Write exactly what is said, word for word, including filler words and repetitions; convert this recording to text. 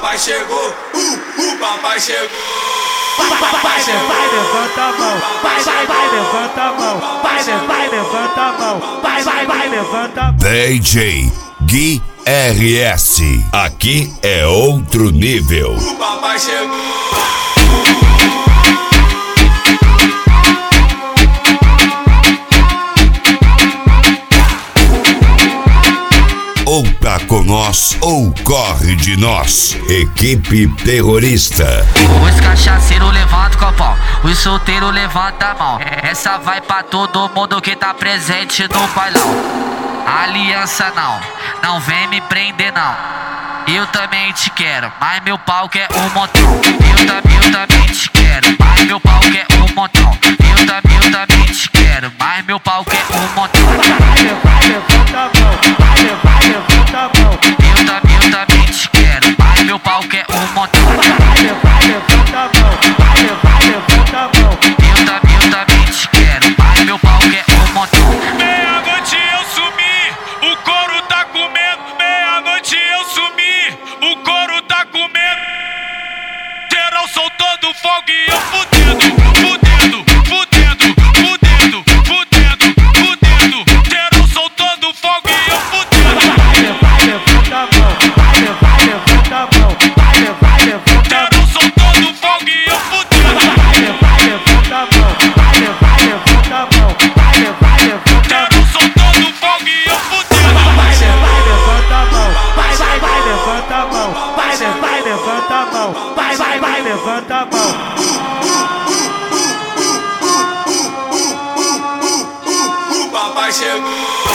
papai chegou, uh, o papai chegou. Vai, vai, vai, levanta a mão. Vai, vai, vai, levanta a mão. Vai, vai, levanta a mão. Vai, vai, vai, levanta a mão. D J Gui R S. Aqui é outro nível. O papai chegou. Ou tá com nós, ou corre de nós. Equipe terrorista. Os cachaceiros levantam o copão, os solteiros levantam a mão. Essa vai pra todo mundo que tá presente no bailão. Aliança não, não vem me prender não. Eu também te quero, mas meu pau quer um montão. Eu, tam, eu também te quero, mas meu pau quer um montão. Eu, tam, eu também te quero, mas meu pau quer um montão. Vai, vai, levanta a mão. Vai, vai, levanta a mão. Eu, tam, eu também te quero, mas meu pau quer um montão. Vai, vai, levanta a mão. Vai, vai, levanta a mão. Eu, tam, eu também te quero, mas meu pau quer um montão. Meia-noite eu sumi, o couro tá comendo. Meia-noite eu sumi, o couro tá comendo. Geral soltando fogo e eu fudendo, fudendo, fudendo, fudendo, fudendo, fudendo. Geral soltando fogo e eu fudendo. Vai, vai, levanta a mão. Vai, vai, levanta a mão. Vai, vai, levanta a mão. Geral soltando fogo e eu fudendo. Vai, vai, levanta a mão. Vai, vai, levanta a mão. Vai, vai, levanta a mão. Geral soltando fogo e eu fudendo. Vai, vai, levanta a mão. Vai, vai, vai, levanta a mão. Vai, vai, levanta a mão. Vai, vai, vai, levanta a mão. O papai chegou.